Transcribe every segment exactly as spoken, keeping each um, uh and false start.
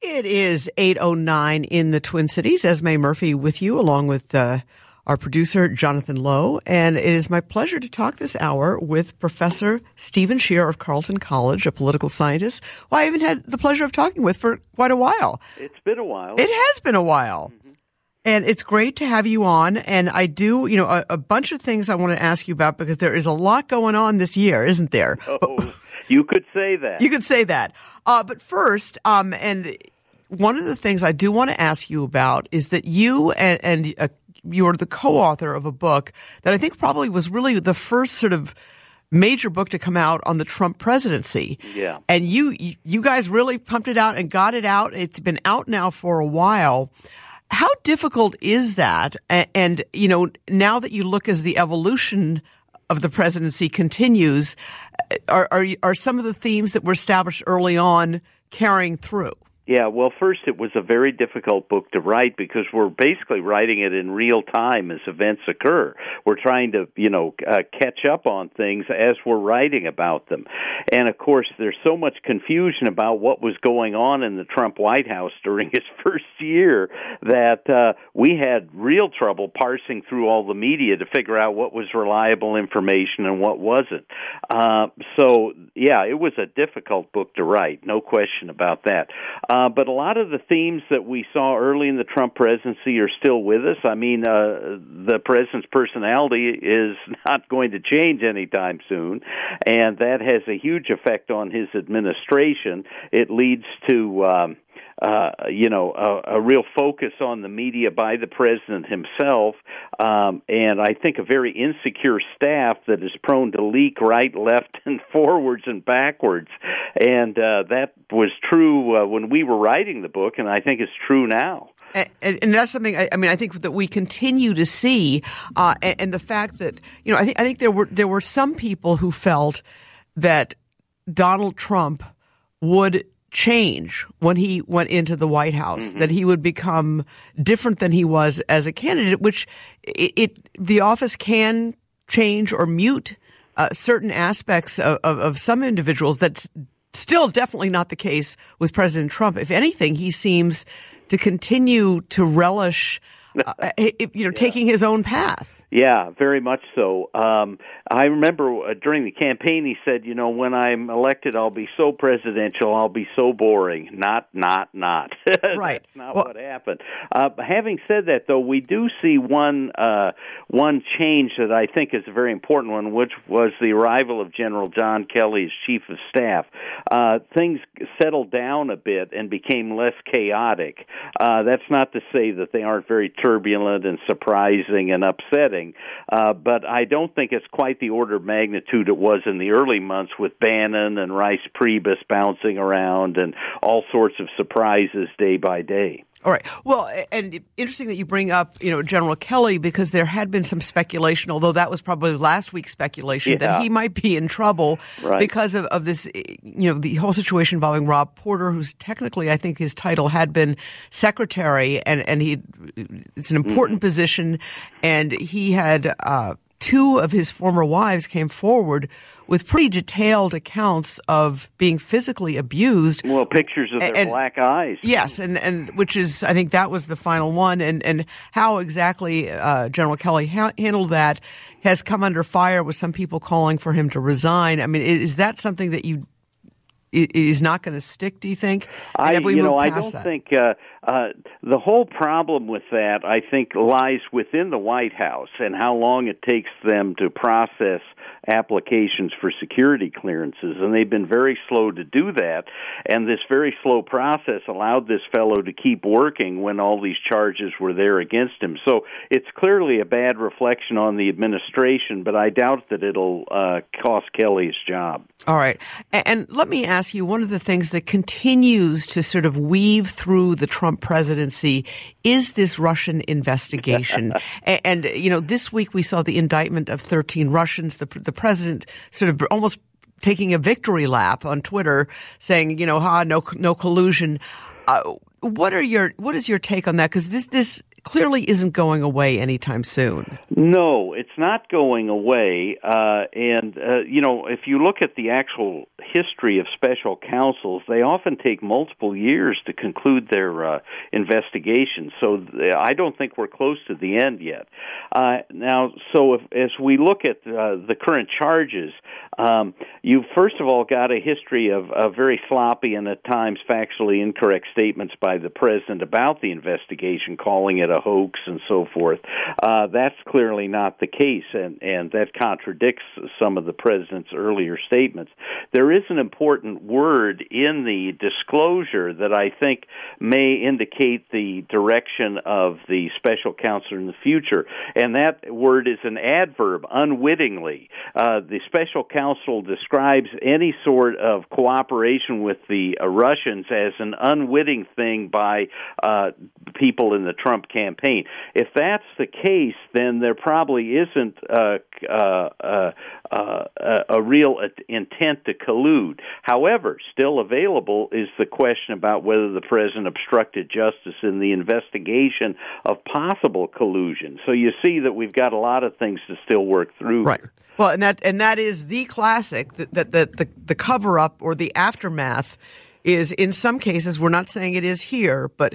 It is eight oh nine in the Twin Cities. Esme Murphy with you, along with uh, our producer, Jonathan Lowe. And it is my pleasure to talk this hour with Professor Stephen Scherr of Carleton College, a political scientist, who I even had the pleasure of talking with for quite a while. It's been a while. It has been a while. Mm-hmm. And it's great to have you on. And I do, you know, a, a bunch of things I want to ask you about because there is a lot going on this year, isn't there? Oh, you could say that. You could say that. Uh, but first, um, and one of the things I do want to ask you about is that you and, and uh, you are the co-author of a book that I think probably was really the first sort of major book to come out on the Trump presidency. Yeah. And you, you guys really pumped it out and got it out. It's been out now for a while. How difficult is that? And, and, you know, now that you look as the evolution of the presidency continues, are, are, are some of the themes that were established early on carrying through? Yeah, well, first, it was a very difficult book to write because we're basically writing it in real time as events occur. We're trying to, you know, uh, catch up on things as we're writing about them. And, of course, there's so much confusion about what was going on in the Trump White House during his first year that uh, we had real trouble parsing through all the media to figure out what was reliable information and what wasn't. Uh, so, yeah, it was a difficult book to write, no question about that. Uh, but a lot of the themes that we saw early in the Trump presidency are still with us. I mean, uh, the president's personality is not going to change anytime soon, and that has a huge effect on his administration. It leads to Um, Uh, you know, a, a real focus on the media by the president himself, um, and I think a very insecure staff that is prone to leak right, left, and forwards and backwards. And uh, that was true uh, when we were writing the book, and I think it's true now. And, and that's something, I, I mean, I think that we continue to see, uh, and, and the fact that, you know, I think I think there were there were some people who felt that Donald Trump would change when he went into the White House, mm-hmm. that he would become different than he was as a candidate, which it, it the office can change or mute uh, certain aspects of, of, of some individuals. That's still definitely not the case with President Trump. If anything, he seems to continue to relish, uh, you know, yeah. taking his own path. Yeah, very much so. Um, I remember uh, during the campaign he said, you know, when I'm elected, I'll be so presidential, I'll be so boring. Not, not, not. Right. That's not well, what happened. Uh, having said that, though, we do see one uh, one change that I think is a very important one, which was the arrival of General John Kelly as Chief of Staff. Uh, things settled down a bit and became less chaotic. Uh, that's not to say that they aren't very turbulent and surprising and upsetting. Uh, but I don't think it's quite the order of magnitude it was in the early months with Bannon and Rice Priebus bouncing around and all sorts of surprises day by day. All right. Well, and interesting that you bring up, you know, General Kelly, because there had been some speculation, although that was probably last week's speculation, yeah. that he might be in trouble right. because of, of this, you know, the whole situation involving Rob Porter, who's technically, I think his title had been secretary, and, and he, it's an important mm-hmm. position, and he had, uh, two of his former wives came forward with pretty detailed accounts of being physically abused. Well, pictures of their and, black eyes. Yes, and, and which is, I think that was the final one. And, and how exactly uh, General Kelly ha- handled that has come under fire with some people calling for him to resign. I mean, is that something that you is not going to stick, do you think? I, you know, I don't that? think uh, uh, the whole problem with that, I think, lies within the White House and how long it takes them to process applications for security clearances, and they've been very slow to do that, and this very slow process allowed this fellow to keep working when all these charges were there against him. So it's clearly a bad reflection on the administration, but I doubt that it'll uh, cost Kelly his job. All right. And let me ask you, one of the things that continues to sort of weave through the Trump presidency is this Russian investigation. and, and, you know, this week we saw the indictment of thirteen Russians. The, the president sort of almost taking a victory lap on Twitter saying, you know, ha, no, no collusion. Uh, what are your, what is your take on that? Because this, this clearly isn't going away anytime soon. No, it's not going away. Uh, and, uh, you know, if you look at the actual history of special counsels, they often take multiple years to conclude their uh, investigation. So I don't think we're close to the end yet. Uh, now, so if, as we look at uh, the current charges, um, you've first of all got a history of, of very sloppy and at times factually incorrect statements by the president about the investigation, calling it a hoax and so forth. Uh, that's clearly not the case, and, and that contradicts some of the president's earlier statements. There is an important word in the disclosure that I think may indicate the direction of the special counsel in the future, and that word is an adverb, unwittingly. Uh, the special counsel describes any sort of cooperation with the uh, Russians as an unwitting thing by uh, people in the Trump campaign. If that's the case, then there probably isn't uh, uh, uh, uh, a real intent to collude. However, still available is the question about whether the president obstructed justice in the investigation of possible collusion. So you see that we've got a lot of things to still work through. Right. Well, and that and that is the classic, that, that, that the, the cover-up or the aftermath is, in some cases, we're not saying it is here, but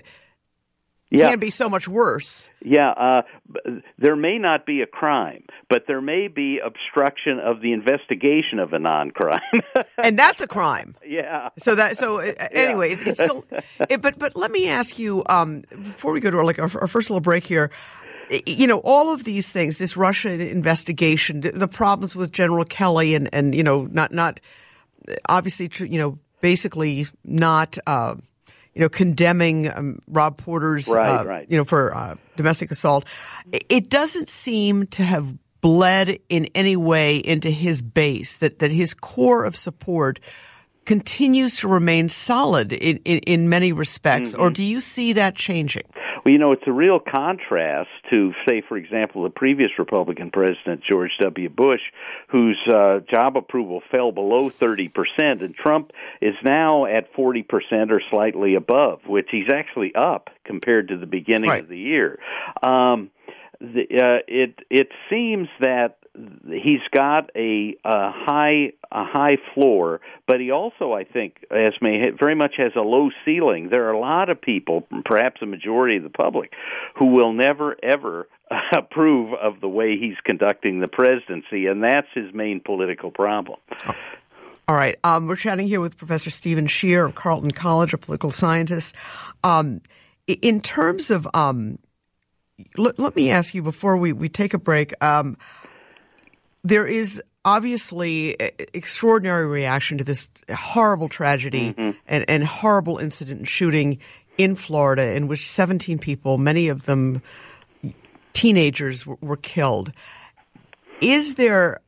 Yeah. can be so much worse. Yeah, uh, there may not be a crime, but there may be obstruction of the investigation of a non-crime, and that's a crime. Yeah. So that so uh, anyway, yeah. it's still. It, but but let me ask you um, before we go to our, like our, our first little break here. You know, all of these things, this Russia investigation, the problems with General Kelly, and and you know, not not obviously, you know, basically not. Uh, You know, condemning um, Rob Porter's, right, uh, right. you know, for uh, domestic assault. It doesn't seem to have bled in any way into his base, that, that his core of support continues to remain solid in, in, in many respects. Mm-hmm. Or do you see that changing? Well, you know, it's a real contrast to, say, for example, the previous Republican president, George W. Bush, whose uh, job approval fell below thirty percent, and Trump is now at forty percent or slightly above, which he's actually up compared to the beginning right. of the year. Um, the, uh, it it seems that he's got a, a high a high floor, but he also, I think, as may very much has a low ceiling. There are a lot of people, perhaps a majority of the public, who will never ever approve of the way he's conducting the presidency, and that's his main political problem. Oh. All right, um, we're chatting here with Professor Stephen Schier of Carleton College, a political scientist. Um, in terms of, um, let, let me ask you before we, we take a break. Um, There is obviously extraordinary reaction to this horrible tragedy mm-hmm. and, and horrible incident and shooting in Florida in which seventeen people, many of them teenagers, were, were killed. Is there,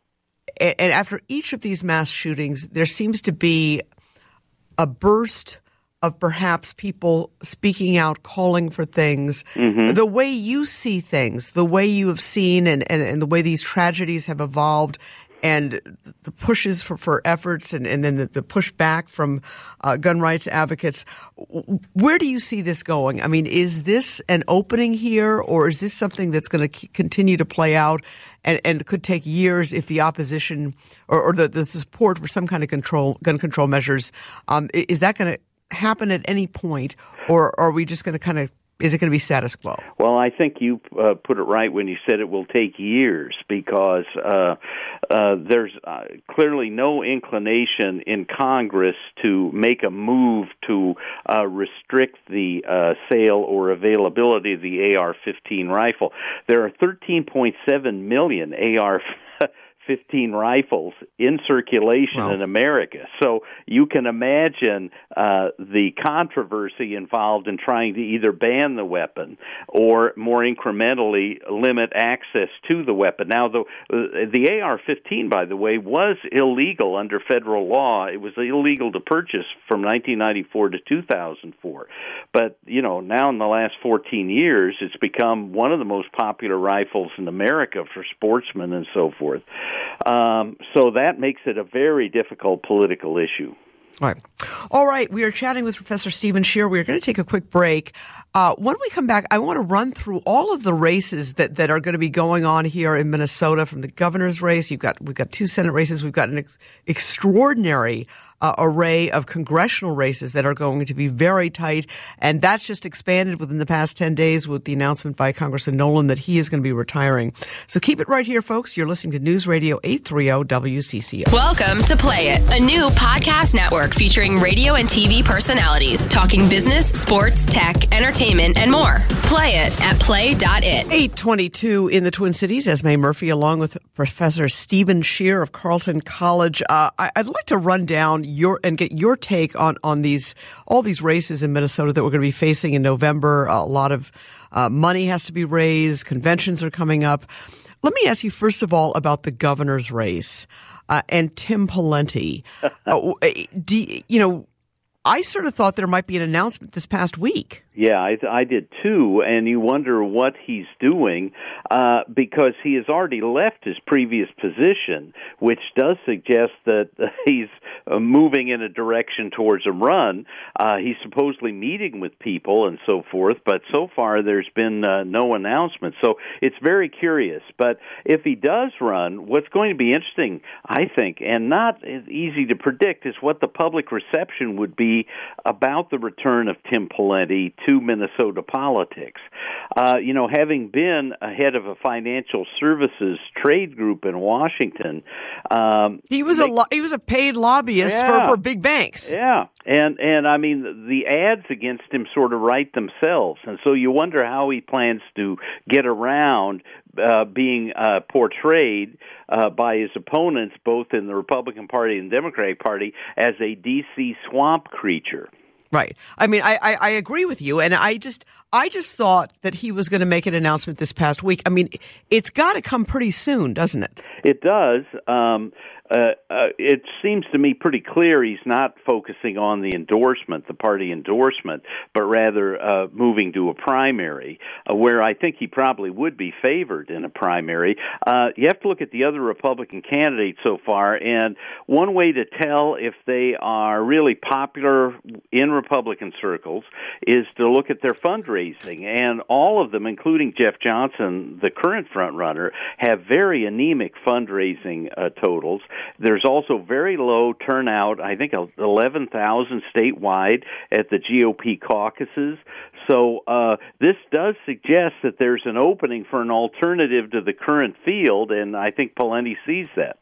and after each of these mass shootings, there seems to be a burst of perhaps people speaking out, calling for things, mm-hmm. the way you see things, the way you have seen and, and, and the way these tragedies have evolved, and the pushes for, for efforts and, and then the, the pushback from uh, gun rights advocates. Where do you see this going? I mean, is this an opening here, or is this something that's going to continue to play out and, and could take years if the opposition or, or the, the support for some kind of control, gun control measures, um, is that going to happen at any point, or are we just going to kind of, is it going to be status quo? Well, I think you uh, put it right when you said it will take years, because uh, uh, there's uh, clearly no inclination in Congress to make a move to uh, restrict the uh, sale or availability of the A R fifteen rifle. There are thirteen point seven million A R fifteen rifles in circulation wow. in America. So you can imagine uh, the controversy involved in trying to either ban the weapon or more incrementally limit access to the weapon. Now, the, the A R fifteen, by the way, was illegal under federal law. It was illegal to purchase from nineteen ninety-four to two thousand four. But, you know, now in the last fourteen years, it's become one of the most popular rifles in America for sportsmen and so forth. Um, so that makes it a very difficult political issue. All right. All right. We are chatting with Professor Stephen Scherr. We're going to take a quick break. Uh, when we come back, I want to run through all of the races that, that are going to be going on here in Minnesota, from the governor's race. You've got, we've got two Senate races. We've got an ex- extraordinary uh, array of congressional races that are going to be very tight. And that's just expanded within the past ten days with the announcement by Congressman Nolan that he is going to be retiring. So keep it right here, folks. You're listening to News Radio eight thirty W C C O. Welcome to Play It, a new podcast network featuring radio and T V personalities talking business, sports, tech, entertainment, and more. Play it at play dot it. eight twenty-two in the Twin Cities. Esme Murphy, along with Professor Stephen Scherr of Carleton College. Uh, I, I'd like to run down your and get your take on on these all these races in Minnesota that we're going to be facing in November. A lot of uh, money has to be raised. Conventions are coming up. Let me ask you first of all about the governor's race uh, and Tim Pawlenty. uh, do you, you know? I sort of thought there might be an announcement this past week. Yeah, I, I did too, and you wonder what he's doing uh, because he has already left his previous position, which does suggest that uh, he's uh, moving in a direction towards a run. Uh, he's supposedly meeting with people and so forth, but so far there's been uh, no announcement. So it's very curious. But if he does run, what's going to be interesting, I think, and not as easy to predict, is what the public reception would be about the return of Tim Pawlenty to Minnesota politics. Uh, you know, having been head of a financial services trade group in Washington, um, he was they, a lo- he was a paid lobbyist yeah, for, for big banks. Yeah, and and I mean the ads against him sort of write themselves, and so you wonder how he plans to get around Uh, being uh, portrayed uh, by his opponents, both in the Republican Party and Democratic Party, as a D C swamp creature. Right. I mean, I, I, I agree with you, and I just I just thought that he was going to make an announcement this past week. I mean, it's got to come pretty soon, doesn't it? It does. Um, uh, uh, it seems to me pretty clear he's not focusing on the endorsement, the party endorsement, but rather uh, moving to a primary, uh, where I think he probably would be favored in a primary. Uh, you have to look at the other Republican candidates so far, and one way to tell if they are really popular in Republican circles is to look at their fundraising, and all of them, including Jeff Johnson, the current frontrunner, have very anemic fundraising uh, totals. There's also very low turnout, I think eleven thousand statewide at the G O P caucuses. So uh, this does suggest that there's an opening for an alternative to the current field, and I think Pawlenty sees that.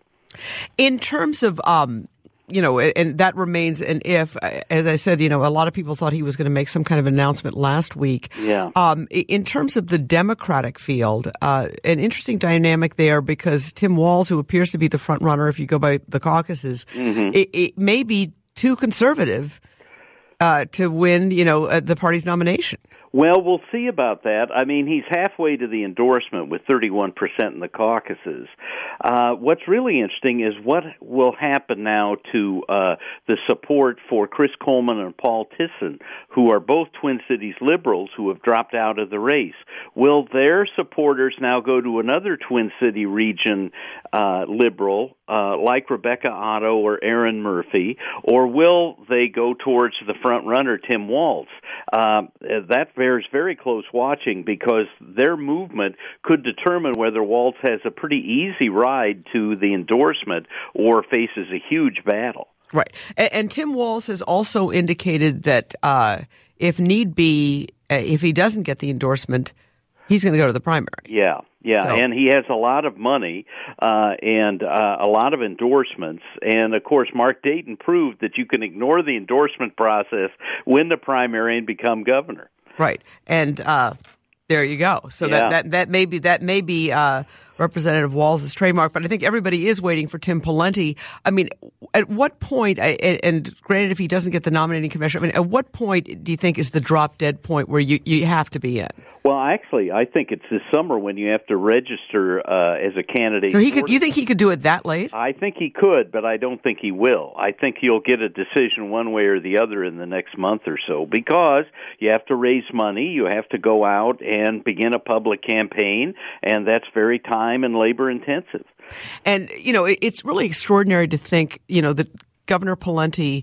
In terms of um you know, and that remains an if. As I said, you know, a lot of people thought he was going to make some kind of announcement last week. Yeah. Um, in terms of the Democratic field, uh, an interesting dynamic there because Tim Walz, who appears to be the front runner if you go by the caucuses, mm-hmm. it, it may be too conservative uh, to win, you know, uh, the party's nomination. Well, we'll see about that. I mean, he's halfway to the endorsement with thirty-one percent in the caucuses. Uh, what's really interesting is what will happen now to uh, the support for Chris Coleman and Paul Tisson, who are both Twin Cities liberals who have dropped out of the race. Will their supporters now go to another Twin City region uh, liberal, uh, like Rebecca Otto or Erin Murphy, or will they go towards the front runner, Tim Walz? Uh, that bears very close watching because their movement could determine whether Walz has a pretty easy ride to the endorsement or faces a huge battle. Right. And, and Tim Walz has also indicated that uh, if need be, uh, if he doesn't get the endorsement, he's going to go to the primary. Yeah. Yeah, so. And he has a lot of money uh, and uh, a lot of endorsements. And, of course, Mark Dayton proved that you can ignore the endorsement process, win the primary, and become governor. Right. And uh, there you go. So yeah. that, that, that may be, that may be uh, Representative Walz's trademark. But I think everybody is waiting for Tim Pawlenty. I mean, at what point, and, and granted, if he doesn't get the nominating convention, I mean, at what point do you think is the drop-dead point where you, you have to be in? Well, actually, I think it's this summer when you have to register uh, as a candidate. So he could. You think he could do it that late? I think he could, but I don't think he will. I think he'll get a decision one way or the other in the next month or so because you have to raise money, you have to go out and begin a public campaign, and that's very time and labor intensive. And, you know, it's really extraordinary to think, you know, that Governor Pawlenty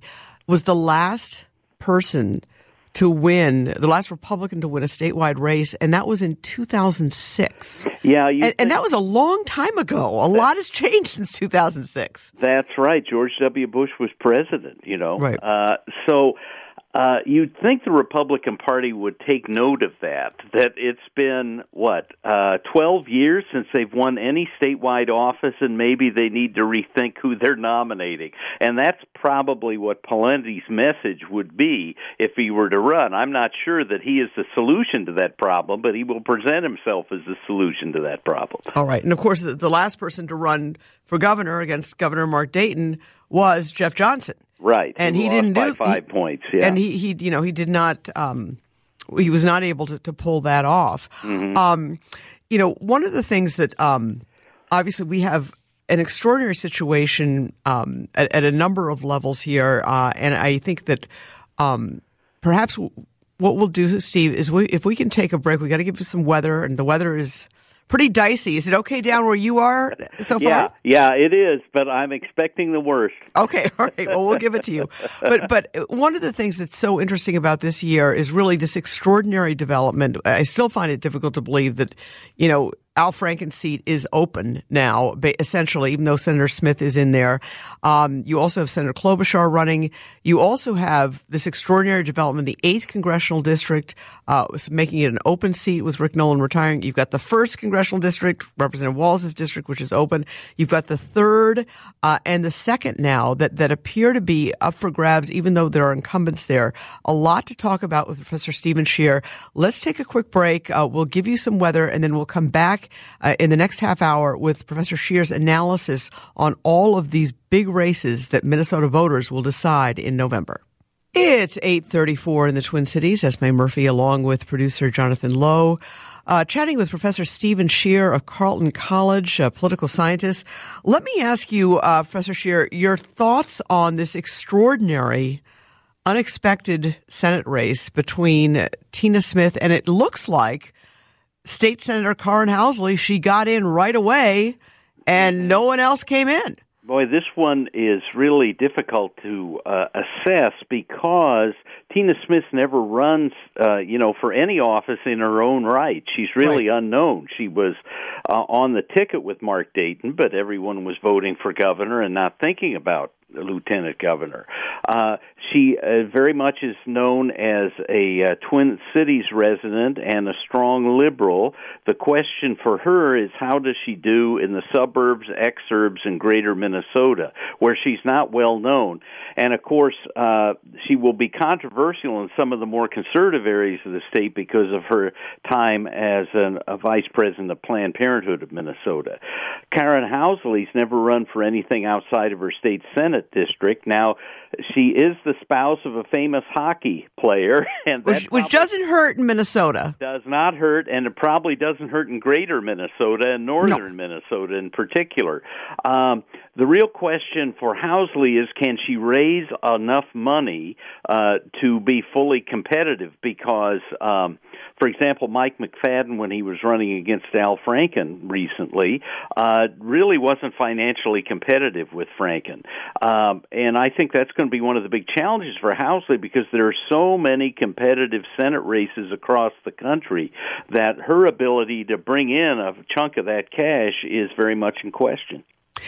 was the last person to win, the last Republican to win a statewide race, and that was in two thousand six. Yeah, you and, and that was a long time ago. A lot has changed since two thousand six. That's right. George W. Bush was president, you know. Right. Uh, so uh, you'd think the Republican Party would take note of that, that it's been, what, uh, twelve years since they've won any statewide office, and maybe they need to rethink who they're nominating. And that's probably what Palente's message would be if he were to run. I'm not sure that he is the solution to that problem, but he will present himself as the solution to that problem. All right. And, of course, the, the last person to run for governor against Governor Mark Dayton was Jeff Johnson. Right. And he, he lost didn't by do five he, points, yeah. And he, he, you know, he did not, um, he was not able to, to pull that off. Mm-hmm. Um, you know, one of the things that, um, obviously we have an extraordinary situation, um, at, at a number of levels here. Uh, and I think that, um, perhaps what we'll do, Steve, is we, if we can take a break, we got to give you some weather, and the weather is pretty dicey. Is it okay down where you are so far? Yeah, yeah, it is, but I'm expecting the worst. Okay, all right. Well, we'll give it to you. But but one of the things that's so interesting about this year is really this extraordinary development. I still find it difficult to believe that, you know, Al Franken's seat is open now, essentially, even though Senator Smith is in there. Um, you also have Senator Klobuchar running. You also have this extraordinary development, the eighth Congressional District, uh, making it an open seat with Rick Nolan retiring. You've got the first Congressional District, Representative Walz's district, which is open. You've got the third uh, and the second now that, that appear to be up for grabs, even though there are incumbents there. A lot to talk about with Professor Stephen Scheer. Let's take a quick break. Uh, we'll give you some weather, and then we'll come back Uh, in the next half hour with Professor Scheer's analysis on all of these big races that Minnesota voters will decide in November. It's eight thirty-four in the Twin Cities. Esme Murphy along with producer Jonathan Lowe, uh, chatting with Professor Stephen Scheer of Carleton College, a political scientist. Let me ask you, uh, Professor Scheer, your thoughts on this extraordinary, unexpected Senate race between Tina Smith and it looks like State Senator Karin Housley. She got in right away, and no one else came in. Boy, this one is really difficult to uh, assess because Tina Smith never runs, uh, you know, for any office in her own right. She's really right. unknown. She was uh, on the ticket with Mark Dayton, but everyone was voting for governor and not thinking about the lieutenant governor. Uh, she uh, very much is known as a uh, Twin Cities resident and a strong liberal. The question for her is, how does she do in the suburbs, exurbs, and greater Minnesota, where she's not well known? And, of course, uh, she will be controversial in some of the more conservative areas of the state because of her time as an, a vice president of Planned Parenthood of Minnesota. Karin Housley's never run for anything outside of her state Senate district. Now, she is the spouse of a famous hockey player, and that which, which doesn't hurt in Minnesota. Does not hurt, and it probably doesn't hurt in greater Minnesota and northern no. Minnesota in particular. Um, the real question for Housley is, can she raise enough money uh, to be fully competitive? Because, um, for example, Mike McFadden, when he was running against Al Franken recently, uh, really wasn't financially competitive with Franken. Um, and I think that's going to be one of the big challenges for Housley because there are so many competitive Senate races across the country that her ability to bring in a chunk of that cash is very much in question.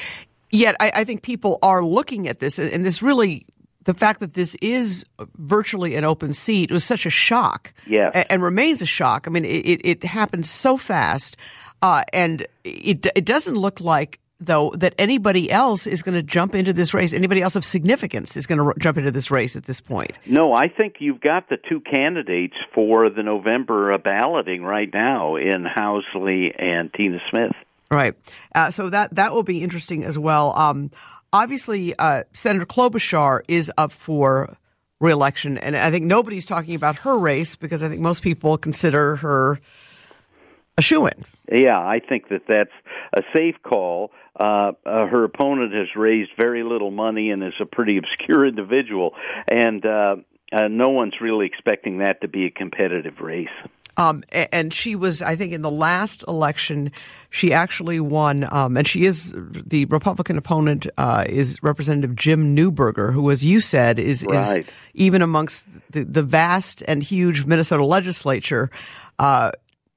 Yet I, I think people are looking at this, and this really, the fact that this is virtually an open seat was such a shock. Yes. and, and remains a shock. I mean, it, it happened so fast, uh, and it, it doesn't look like, though, that anybody else is going to jump into this race. Anybody else of significance is going to jump into this race at this point. No, I think you've got the two candidates for the November balloting right now in Housley and Tina Smith. Right. Uh, so that, that will be interesting as well. Um, obviously, uh, Senator Klobuchar is up for re-election, and I think nobody's talking about her race because I think most people consider her a shoo-in. Yeah, I think that that's a safe call. Uh, uh, her opponent has raised very little money and is a pretty obscure individual, and uh, uh, no one's really expecting that to be a competitive race. Um, and she was, I think, in the last election, she actually won, um, and she is, the Republican opponent uh, is Representative Jim Newberger, who, as you said, is, right. is even amongst the, the vast and huge Minnesota legislature, uh,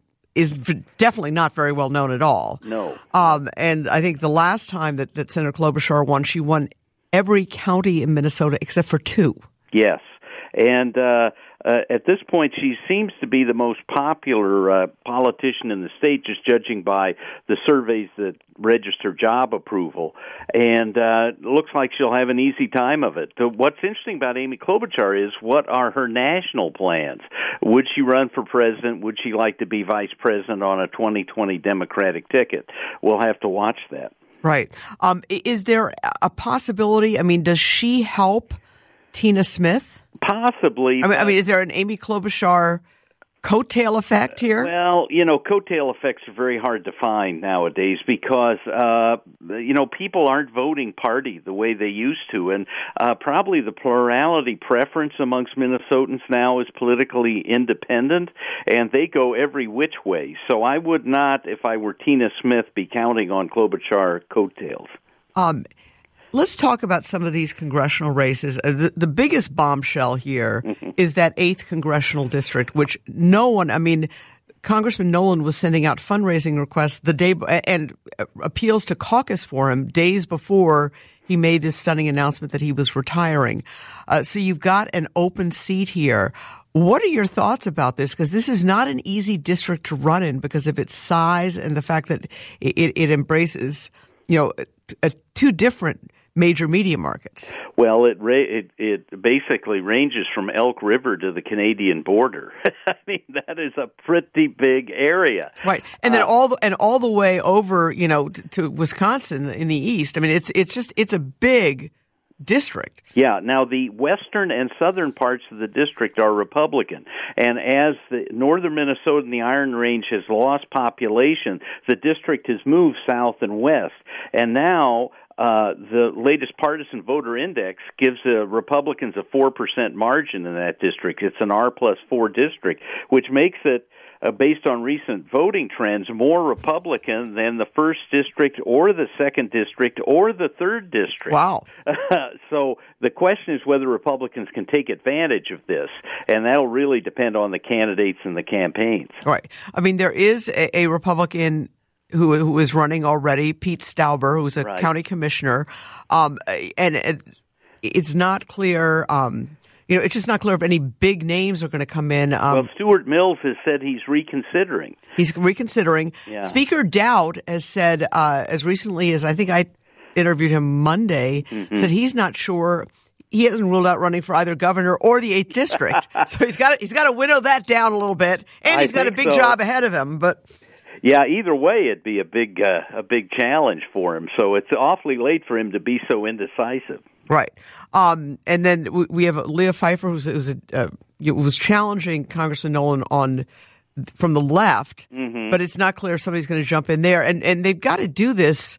is definitely not very well known at all. No. Um, and I think the last time that, that Senator Klobuchar won, she won every county in Minnesota except for two. Yes. And uh, uh, at this point, she seems to be the most popular uh, politician in the state, just judging by the surveys that register job approval. And uh, it looks like she'll have an easy time of it. So what's interesting about Amy Klobuchar is, what are her national plans? Would she run for president? Would she like to be vice president on a twenty twenty Democratic ticket? We'll have to watch that. Right. Um, is there a possibility? I mean, does she help Tina Smith? Possibly. I mean, I mean, is there an Amy Klobuchar coattail effect here? Well, you know, coattail effects are very hard to find nowadays because, uh, you know, people aren't voting party the way they used to. And uh, probably the plurality preference amongst Minnesotans now is politically independent, and they go every which way. So I would not, if I were Tina Smith, be counting on Klobuchar coattails. Um Let's talk about some of these congressional races. Uh, the, the biggest bombshell here mm-hmm. is that eighth congressional district, which no one, I mean, Congressman Nolan was sending out fundraising requests the day and appeals to caucus for him days before he made this stunning announcement that he was retiring. Uh, so you've got an open seat here. What are your thoughts about this? Because this is not an easy district to run in because of its size and the fact that it, it embraces, you know, a, a, two different major media markets. Well, it it it basically ranges from Elk River to the Canadian border. I mean, that is a pretty big area, right? And then uh, all the, and all the way over, you know, to, to Wisconsin in the east. I mean, it's it's just it's a big district. Yeah. Now, the western and southern parts of the district are Republican, and as the northern Minnesota and the Iron Range has lost population, the district has moved south and west, and now. Uh, the latest partisan voter index gives uh, Republicans a four percent margin in that district. It's an R plus four district, which makes it, uh, based on recent voting trends, more Republican than the first district or the second district or the third district. Wow. Uh, so the question is whether Republicans can take advantage of this, and that'll really depend on the candidates and the campaigns. Right. I mean, there is a, a Republican who who is running already, Pete Stauber, who's a right. county commissioner, um, and it, it's not clear. Um, you know, it's just not clear if any big names are going to come in. Um, well, Stuart Mills has said he's reconsidering. He's reconsidering. Yeah. Speaker Dowd has said, uh, as recently as I think I interviewed him Monday, mm-hmm. said he's not sure. He hasn't ruled out running for either governor or the eighth district. So he's got he's got to winnow that down a little bit, and he's I got a big so. job ahead of him. But. Yeah, either way, it'd be a big uh, a big challenge for him. So it's awfully late for him to be so indecisive. Right. Um, and then we have Leah Pfeiffer, who's, who's a, uh, was challenging Congressman Nolan on from the left, mm-hmm. but it's not clear if somebody's going to jump in there. And, and they've got to do this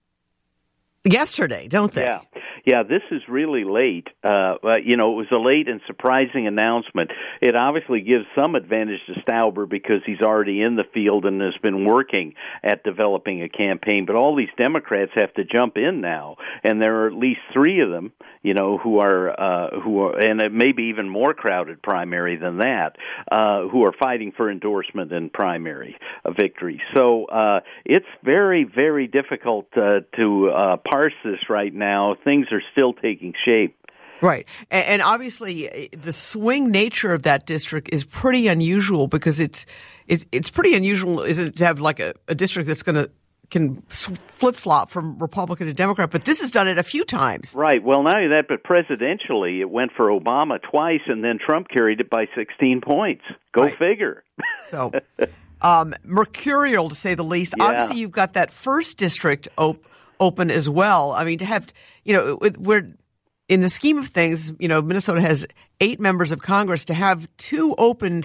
yesterday, don't they? Yeah. Yeah, this is really late. Uh, you know, it was a late and surprising announcement. It obviously gives some advantage to Stauber because he's already in the field and has been working at developing a campaign. But all these Democrats have to jump in now, and there are at least three of them, you know, who are uh, who are, and it may be even more crowded primary than that, uh, who are fighting for endorsement and primary uh, victory. So uh, it's very, very difficult uh, to uh, parse this right now. Things are still taking shape. Right. And, and obviously the swing nature of that district is pretty unusual because it's it's, it's pretty unusual, isn't it, to have like a, a district that's going to can flip-flop from Republican to Democrat, but this has done it a few times. Right. Well, not only that, but presidentially, it went for Obama twice, and then Trump carried it by sixteen points. Go right. figure. So, um, mercurial, to say the least. Yeah. Obviously, you've got that first district op- open as well. I mean, to have, you know, we're in the scheme of things, you know, Minnesota has eight members of Congress. To have two open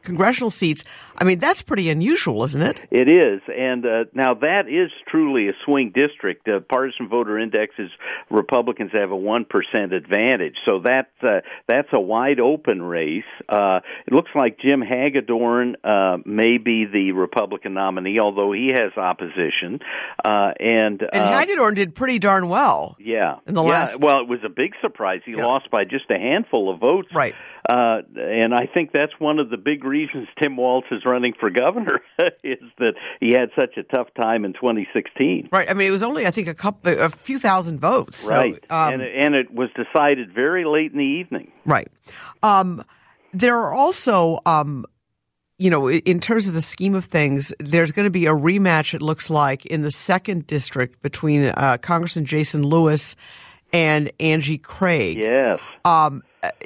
congressional seats. I mean, that's pretty unusual, isn't it? It is. And uh, now that is truly a swing district. Uh, partisan voter indexes, Republicans have a one percent advantage. So that, uh, that's a wide open race. Uh, it looks like Jim Hagedorn uh, may be the Republican nominee, although he has opposition. Uh, and uh, and Hagedorn did pretty darn well. Yeah. In the yeah. last. Well, it was a big surprise. He yeah. lost by just a handful of votes. Right. Uh, and I think that's one of the big reasons Tim Walz is running for governor is that he had such a tough time in twenty sixteen. Right. I mean, it was only, I think, a couple, a few thousand votes. Right. So, um, and, and it was decided very late in the evening. Right. Um, there are also, um, you know, in terms of the scheme of things, there's going to be a rematch, it looks like, in the second district between uh, Congressman Jason Lewis and Angie Craig. Yes. Um,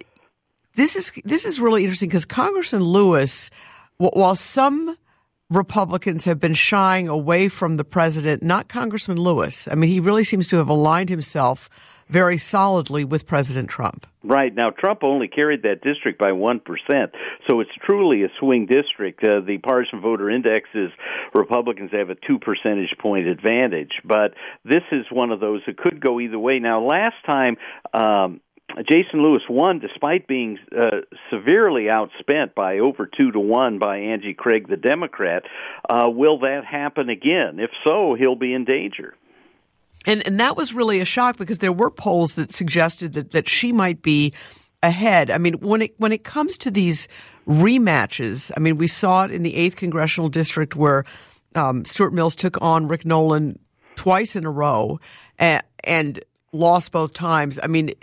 this is this is really interesting because Congressman Lewis, while some Republicans have been shying away from the president, not Congressman Lewis. I mean, he really seems to have aligned himself very solidly with President Trump. Right. Now, Trump only carried that district by one percent, so it's truly a swing district. Uh, the partisan voter index is Republicans have a two percentage point advantage, but this is one of those that could go either way. Now, last time, um, Jason Lewis won despite being uh, severely outspent by over two to one by Angie Craig, the Democrat. Uh, will that happen again? If so, he'll be in danger. And and that was really a shock because there were polls that suggested that, that she might be ahead. I mean, when it when it comes to these rematches, I mean, we saw it in the eighth Congressional District where um, Stuart Mills took on Rick Nolan twice in a row and, and lost both times. I mean,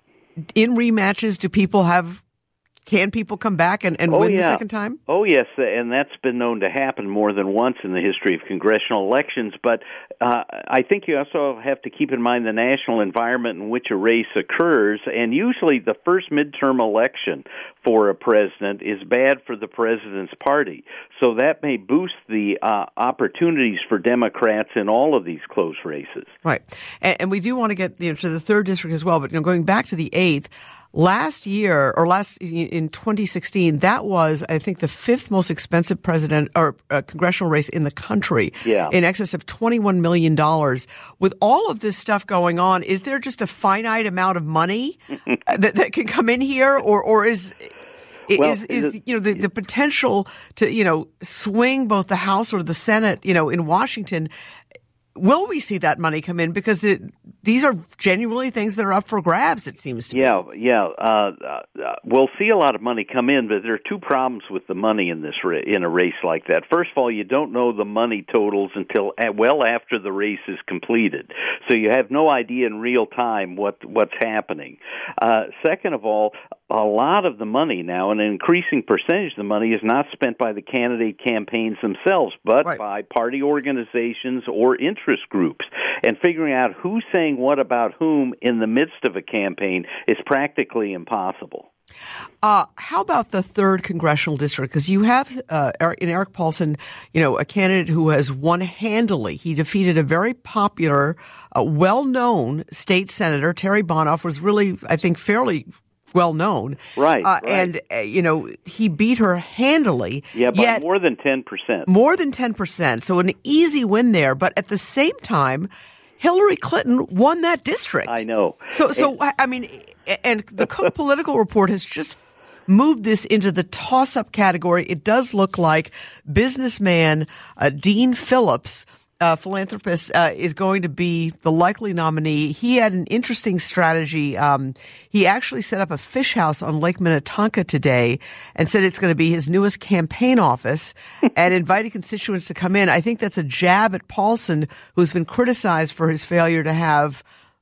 in rematches, do people have, can people come back and, and oh, win yeah. the second time? Oh, yes, and that's been known to happen more than once in the history of congressional elections. But uh, I think you also have to keep in mind the national environment in which a race occurs, and usually the first midterm election for a president is bad for the president's party. So that may boost the uh, opportunities for Democrats in all of these close races. Right. And, and we do want to get you know, to the third district as well, but you know, going back to the eighth, last year, or last in twenty sixteen, that was, I think, the fifth most expensive president or uh, congressional race in the country. Yeah. In excess of twenty-one million dollars. With all of this stuff going on, is there just a finite amount of money that, that can come in here, or or is well, is is it, you know the, the potential to you know swing both the House or the Senate you know in Washington? Will we see that money come in? Because the, these are genuinely things that are up for grabs, it seems to yeah, me. Yeah, yeah. Uh, uh, we'll see a lot of money come in, but there are two problems with the money in this ra- in a race like that. First of all, you don't know the money totals until well after the race is completed, so you have no idea in real time what what's happening. Uh, second of all, a lot of the money now, an increasing percentage of the money, is not spent by the candidate campaigns themselves, but right. by party organizations or interest groups. And figuring out who's saying what about whom in the midst of a campaign is practically impossible. Uh, how about the third congressional district? Because you have uh, in Eric Paulson, you know, a candidate who has won handily. He defeated a very popular, uh, well-known state senator. Terry Bonoff was really, I think, fairly well known. Right, uh, right. And, uh, you know, he beat her handily. Yeah, by yet, more than ten percent. More than ten percent. So an easy win there. But at the same time, Hillary Clinton won that district. I know. So, so and, I mean, and the Cook Political Report has just moved this into the toss-up category. It does look like businessman uh, Dean Phillips, Uh, philanthropist, uh, is going to be the likely nominee. He had an interesting strategy. Um, he actually set up a fish house on Lake Minnetonka today and said it's going to be his newest campaign office and invited constituents to come in. I think that's a jab at Paulson, who's been criticized for his failure to have,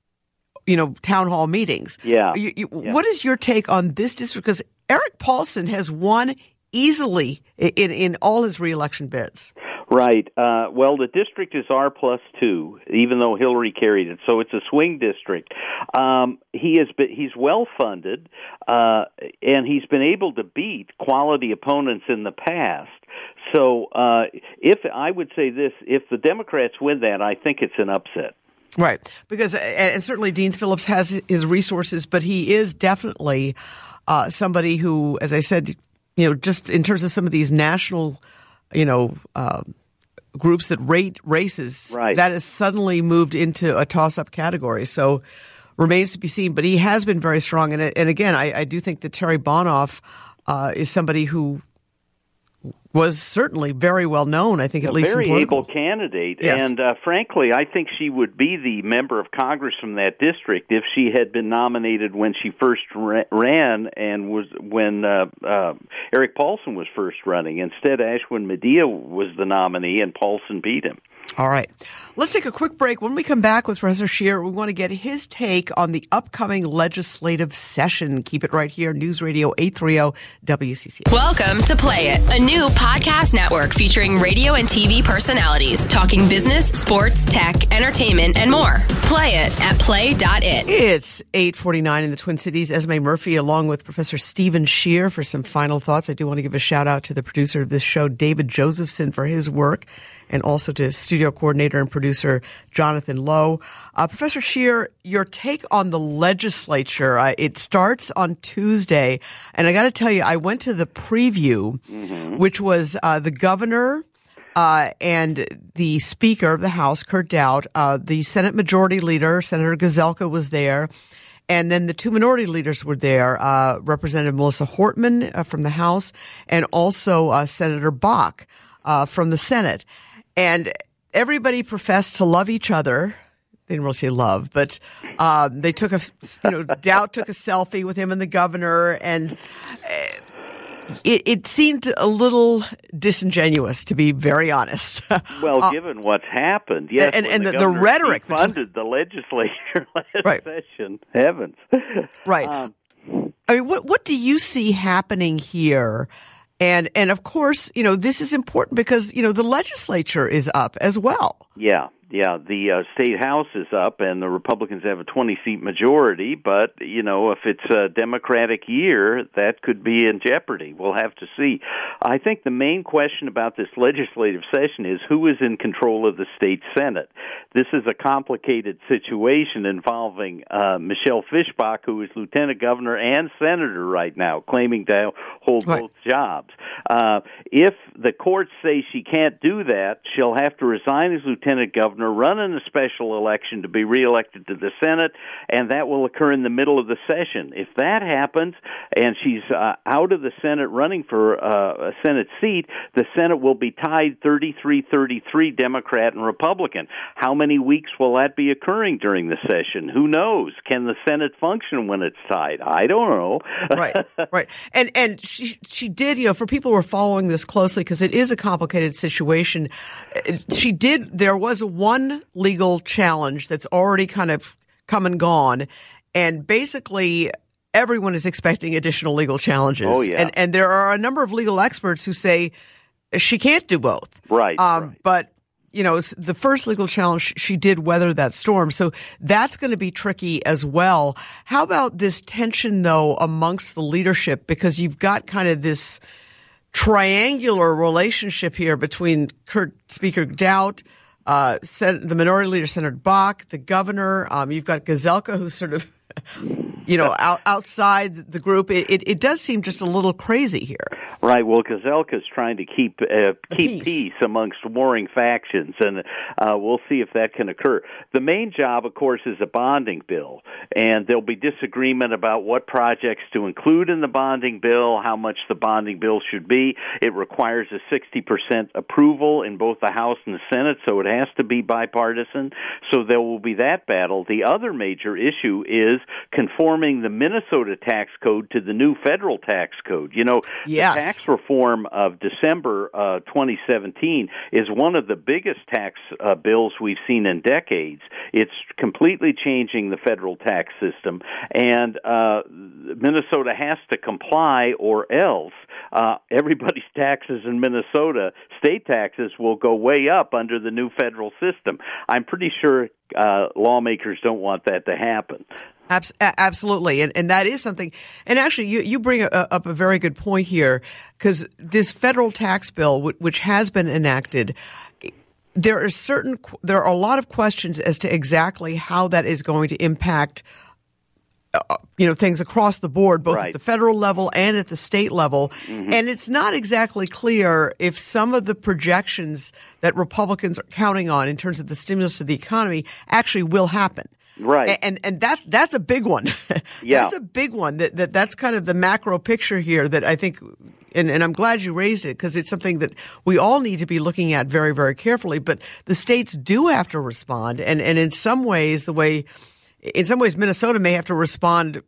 you know, town hall meetings. Yeah. You, you, yeah. What is your take on this district? Because Eric Paulson has won easily in, in all his reelection bids. Right. Uh, well, the district is R plus two, even though Hillary carried it, so it's a swing district. Um, he is he's well funded, uh, and he's been able to beat quality opponents in the past. So, uh, if I would say this, if the Democrats win that, I think it's an upset. Right, because and certainly Dean Phillips has his resources, but he is definitely uh, somebody who, as I said, you know, just in terms of some of these national, you know, uh, groups that rate races, right. that has suddenly moved into a toss-up category. So remains to be seen. But he has been very strong. And, and again, I, I do think that Terry Bonoff uh, is somebody who was certainly very well known, I think, at a least very in political. able candidate. Yes. And uh, frankly, I think she would be the member of Congress from that district if she had been nominated when she first ra- ran and was when uh, uh, Eric Paulson was first running. Instead, Ashwin Medea was the nominee, and Paulson beat him. All right. Let's take a quick break. When we come back with Professor Scheer, we want to get his take on the upcoming legislative session. Keep it right here. News Radio eight thirty W C C. Welcome to Play It, a new podcast network featuring radio and T V personalities talking business, sports, tech, entertainment, and more. Play it at play dot it. It's eight forty-nine in the Twin Cities. Esme Murphy along with Professor Stephen Scheer for some final thoughts. I do want to give a shout out to the producer of this show, David Josephson, for his work, and also to studio coordinator and producer Jonathan Lowe. Uh, Professor Scheer, your take on the legislature. Uh, it starts on Tuesday, and I got to tell you, I went to the preview, mm-hmm. which was uh, the governor uh, and the Speaker of the House, Kurt Dowd, uh, the Senate Majority Leader, Senator Gazelka, was there. And then the two minority leaders were there, uh, Representative Melissa Hortman uh, from the House and also uh, Senator Bach uh, from the Senate. And everybody professed to love each other. They didn't really say love, but uh, they took a, you know, Dowd took a selfie with him and the governor, and it, it seemed a little disingenuous, to be very honest. Well, uh, given what's happened, yes, and, and the, the, the rhetoric funded the legislature last right. session. Heavens, right? Um, I mean, what what do you see happening here? And and of course, you know, this is important because, you know, the legislature is up as well. Yeah, yeah. The uh, state house is up, and the Republicans have a twenty-seat majority. But, you know, if it's a Democratic year, that could be in jeopardy. We'll have to see. I think the main question about this legislative session is who is in control of the state Senate. This is a complicated situation involving uh, Michelle Fischbach, who is lieutenant governor and senator right now, claiming to hold right. both jobs. Uh, if the courts say she can't do that, she'll have to resign as lieutenant governor, run in a special election to be reelected to the Senate, and that will occur in the middle of the session. If that happens and she's uh, out of the Senate running for uh, a Senate seat, the Senate will be tied thirty-three thirty-three Democrat and Republican. How many weeks will that be occurring during the session? Who knows? Can the Senate function when it's tied? I don't know. Right, right. And and she she did, you know, for people who are following this closely, because it is a complicated situation, she did, there was one legal challenge that's already kind of come and gone, and basically everyone is expecting additional legal challenges. Oh, yeah. And, and there are a number of legal experts who say she can't do both. Right, um, right. But you know, the first legal challenge, she did weather that storm. So that's going to be tricky as well. How about this tension, though, amongst the leadership? Because you've got kind of this triangular relationship here between Kurt Speaker Dowd, uh, Sen- the minority leader, Senator Bach, the governor. Um, you've got Gazelka, who's sort of, you know, out, outside the group. It, it, it does seem just a little crazy here. Right. Well, Gazelka's trying to keep uh, keep peace. peace amongst warring factions, and uh, we'll see if that can occur. The main job, of course, is a bonding bill, and there'll be disagreement about what projects to include in the bonding bill, how much the bonding bill should be. It requires a sixty percent approval in both the House and the Senate, so it has to be bipartisan. So there will be that battle. The other major issue is conforming the Minnesota tax code to the new federal tax code. You know, yes. the tax reform of December uh, twenty seventeen is one of the biggest tax uh, bills we've seen in decades. It's completely changing the federal tax system, and uh, Minnesota has to comply, or else uh, everybody's taxes in Minnesota, state taxes, will go way up under the new federal system. I'm pretty sure uh, lawmakers don't want that to happen. Absolutely. And and that is something. And actually, you, you bring a, up a very good point here, because this federal tax bill, which has been enacted, there are certain, there are a lot of questions as to exactly how that is going to impact Uh, you know, things across the board, both right. at the federal level and at the state level. Mm-hmm. And it's not exactly clear if some of the projections that Republicans are counting on in terms of the stimulus to the economy actually will happen. Right. And and, and that that's a big one. Yeah. That's a big one. That, that that's kind of the macro picture here that I think, and, and I'm glad you raised it because it's something that we all need to be looking at very, very carefully. But the states do have to respond. And, and in some ways, the way In some ways, Minnesota may have to respond,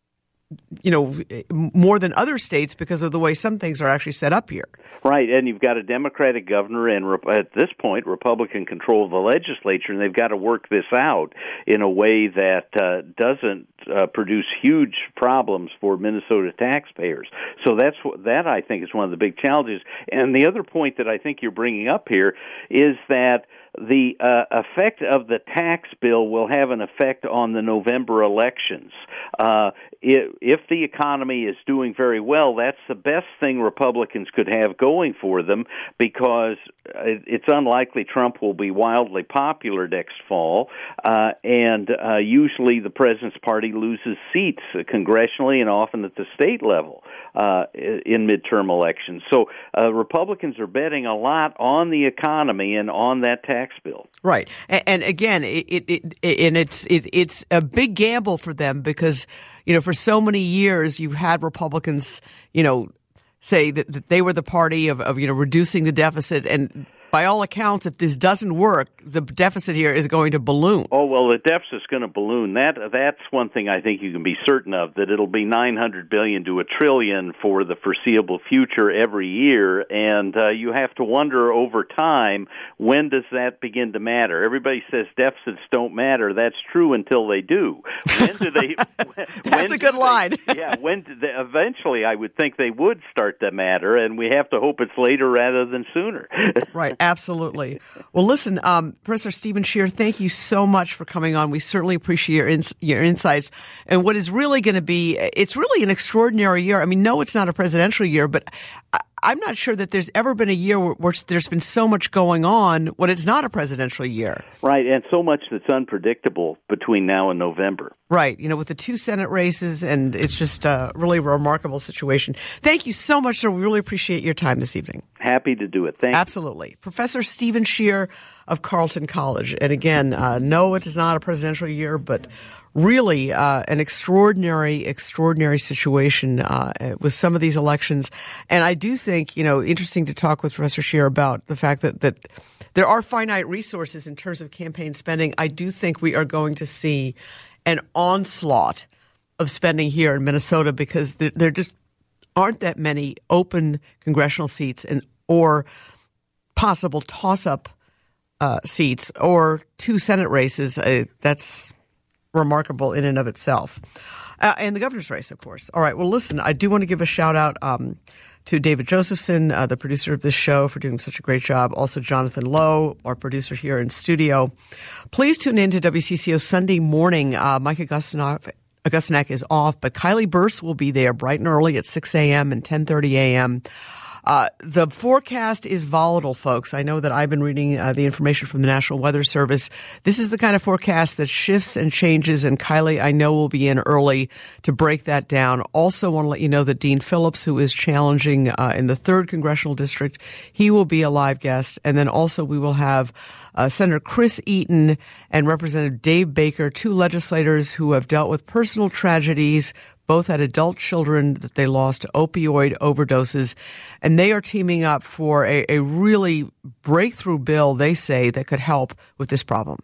you know, more than other states because of the way some things are actually set up here. Right, and you've got a Democratic governor and, at this point, Republican control of the legislature, and they've got to work this out in a way that uh, doesn't uh, produce huge problems for Minnesota taxpayers. So that's that, I think, is one of the big challenges. And the other point that I think you're bringing up here is that the uh, effect of the tax bill will have an effect on the November elections. Uh, if, if the economy is doing very well, that's the best thing Republicans could have going for them because it's unlikely Trump will be wildly popular next fall, uh, and uh, usually the president's party loses seats congressionally and often at the state level uh, in midterm elections. So uh, Republicans are betting a lot on the economy and on that tax bill. Right, and, and again, it, it, it and it's it, it's a big gamble for them because you know for so many years you've had Republicans, you know, say that, that they were the party of, of you know reducing the deficit, and by all accounts, if this doesn't work, the deficit here is going to balloon. Oh, well, the deficit's going to balloon. That That's one thing I think you can be certain of, that it'll be nine hundred billion dollars to a trillion for the foreseeable future every year, and uh, you have to wonder over time, when does that begin to matter? Everybody says deficits don't matter. That's true until they do. When do they? when, That's when a good they, line. yeah, when do they, eventually I would think they would start to matter, and we have to hope it's later rather than sooner. Right. Absolutely. Well, listen, um, Professor Stephen Schier, thank you so much for coming on. We certainly appreciate your, ins- your insights. And what is really going to be, it's really an extraordinary year. I mean, no, it's not a presidential year, but I- I'm not sure that there's ever been a year where, where there's been so much going on when it's not a presidential year. Right, and so much that's unpredictable between now and November. Right, you know, with the two Senate races, and it's just a really remarkable situation. Thank you so much, sir. We really appreciate your time this evening. Happy to do it. Thank you. Absolutely. Professor Stephen Schier of Carleton College. And again, uh, no, it is not a presidential year, but really uh, an extraordinary, extraordinary situation uh, with some of these elections. And I do think, you know, interesting to talk with Professor Schier about the fact that, that there are finite resources in terms of campaign spending. I do think we are going to see an onslaught of spending here in Minnesota because there, there just aren't that many open congressional seats and or possible toss-up uh, seats or two Senate races. Uh, that's remarkable in and of itself. Uh, and the governor's race, of course. All right. Well, listen, I do want to give a shout out um, to David Josephson, uh, the producer of this show, for doing such a great job. Also, Jonathan Lowe, our producer here in studio. Please tune in to W C C O Sunday morning. Uh, Mike Augustinoff, Augustinak is off, but Kylie Burse will be there bright and early at six a.m. and ten thirty a.m. Uh, the forecast is volatile, folks. I know that I've been reading uh, the information from the National Weather Service. This is the kind of forecast that shifts and changes, and Kylie, I know, will be in early to break that down. Also want to let you know that Dean Phillips, who is challenging uh, in the third Congressional District, he will be a live guest. And then also we will have uh, Senator Chris Eaton and Representative Dave Baker, two legislators who have dealt with personal tragedies. Both had adult children that they lost to opioid overdoses, and they are teaming up for a, a really breakthrough bill, they say, that could help with this problem.